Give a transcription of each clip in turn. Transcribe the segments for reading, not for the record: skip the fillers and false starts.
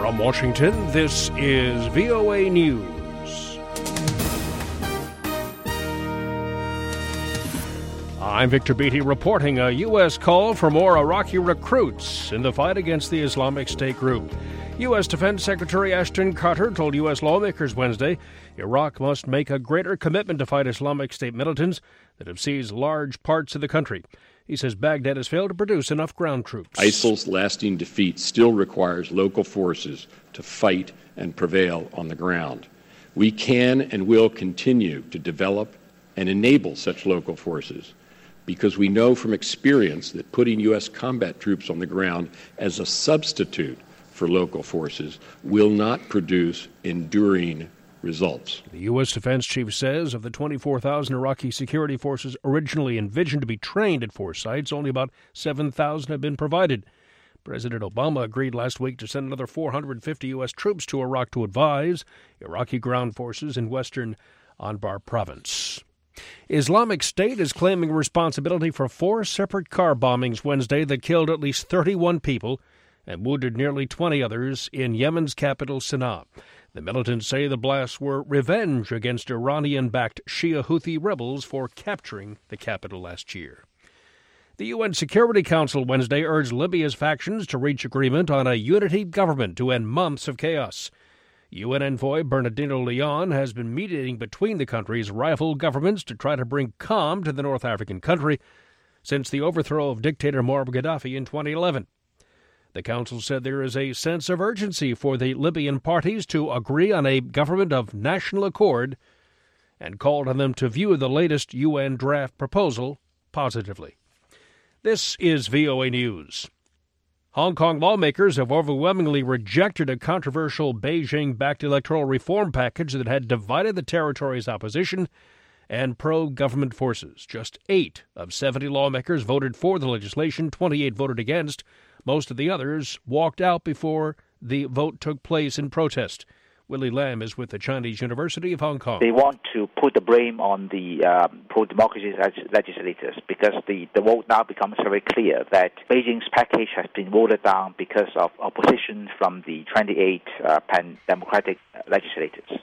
From Washington, this is VOA News. I'm Victor Beatty reporting a U.S. call for more Iraqi recruits in the fight against the Islamic State group. U.S. Defense Secretary Ashton Carter told U.S. lawmakers Wednesday Iraq must make a greater commitment to fight Islamic State militants that have seized large parts of the country. He says Baghdad has failed to produce enough ground troops. ISIL's lasting defeat still requires local forces to fight and prevail on the ground. We can and will continue to develop and enable such local forces because we know from experience that putting U.S. combat troops on the ground as a substitute for local forces will not produce enduring results. The U.S. Defense Chief says of the 24,000 Iraqi security forces originally envisioned to be trained at 4 sites, only about 7,000 have been provided. President Obama agreed last week to send another 450 U.S. troops to Iraq to advise Iraqi ground forces in western Anbar province. Islamic State is claiming responsibility for 4 separate car bombings Wednesday that killed at least 31 people and wounded nearly 20 others in Yemen's capital, Sana'a. The militants say the blasts were revenge against Iranian-backed Shia Houthi rebels for capturing the capital last year. The UN Security Council Wednesday urged Libya's factions to reach agreement on a unity government to end months of chaos. UN envoy Bernardino Leon has been mediating between the country's rival governments to try to bring calm to the North African country since the overthrow of dictator Muammar Gaddafi in 2011. The council said there is a sense of urgency for the Libyan parties to agree on a government of national accord and called on them to view the latest UN draft proposal positively. This is VOA News. Hong Kong lawmakers have overwhelmingly rejected a controversial Beijing-backed electoral reform package that had divided the territory's opposition and pro-government forces. Just 8 of 70 lawmakers voted for the legislation, 28 voted against. Most of the others walked out before the vote took place in protest. Willie Lam is with the Chinese University of Hong Kong. They want to put the blame on the pro-democracy legislators because the vote now becomes very clear that Beijing's package has been voted down because of opposition from the 28 pan-democratic legislators.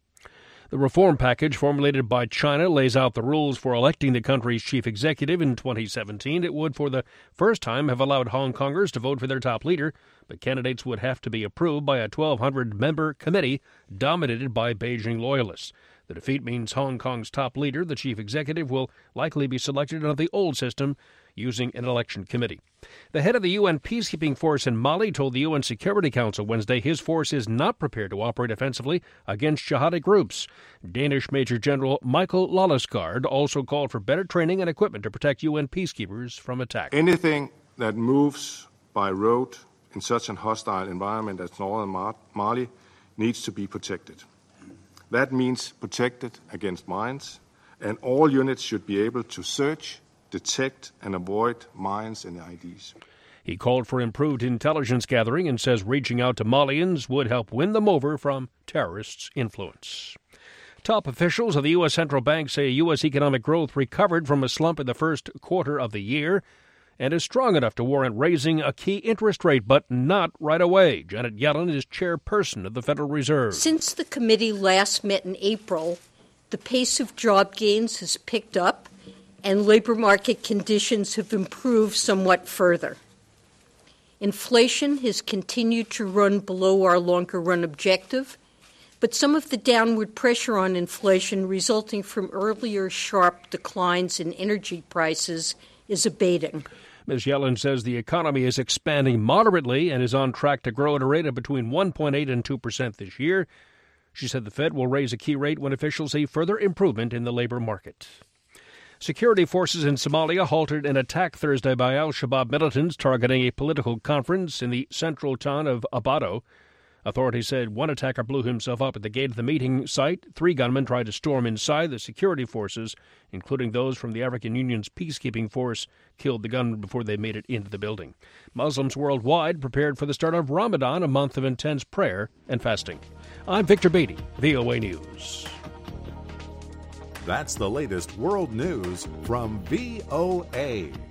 The reform package formulated by China lays out the rules for electing the country's chief executive in 2017. It would, for the first time, have allowed Hong Kongers to vote for their top leader, but candidates would have to be approved by a 1,200-member committee dominated by Beijing loyalists. The defeat means Hong Kong's top leader, the chief executive, will likely be selected under the old system using an election committee. The head of the UN peacekeeping force in Mali told the UN Security Council Wednesday his force is not prepared to operate offensively against jihadi groups. Danish Major General Michael Lallegaard also called for better training and equipment to protect UN peacekeepers from attack. Anything that moves by road in such a hostile environment as northern Mali needs to be protected. That means protected against mines, and all units should be able to search, detect, and avoid mines and IEDs. He called for improved intelligence gathering and says reaching out to Malians would help win them over from terrorists' influence. Top officials of the U.S. Central Bank say U.S. economic growth recovered from a slump in the first quarter of the year and is strong enough to warrant raising a key interest rate, but not right away. Janet Yellen is chairperson of the Federal Reserve. Since the committee last met in April, the pace of job gains has picked up and labor market conditions have improved somewhat further. Inflation has continued to run below our longer-run objective, but some of the downward pressure on inflation resulting from earlier sharp declines in energy prices is abating. Ms. Yellen says the economy is expanding moderately and is on track to grow at a rate of between 1.8% and 2% this year. She said the Fed will raise a key rate when officials see further improvement in the labor market. Security forces in Somalia halted an attack Thursday by al-Shabaab militants targeting a political conference in the central town of Abado. Authorities said one attacker blew himself up at the gate of the meeting site. 3 gunmen tried to storm inside. The security forces, including those from the African Union's peacekeeping force, killed the gunmen before they made it into the building. Muslims worldwide prepared for the start of Ramadan, a month of intense prayer and fasting. I'm Victor Beatty, VOA News. That's the latest world news from VOA.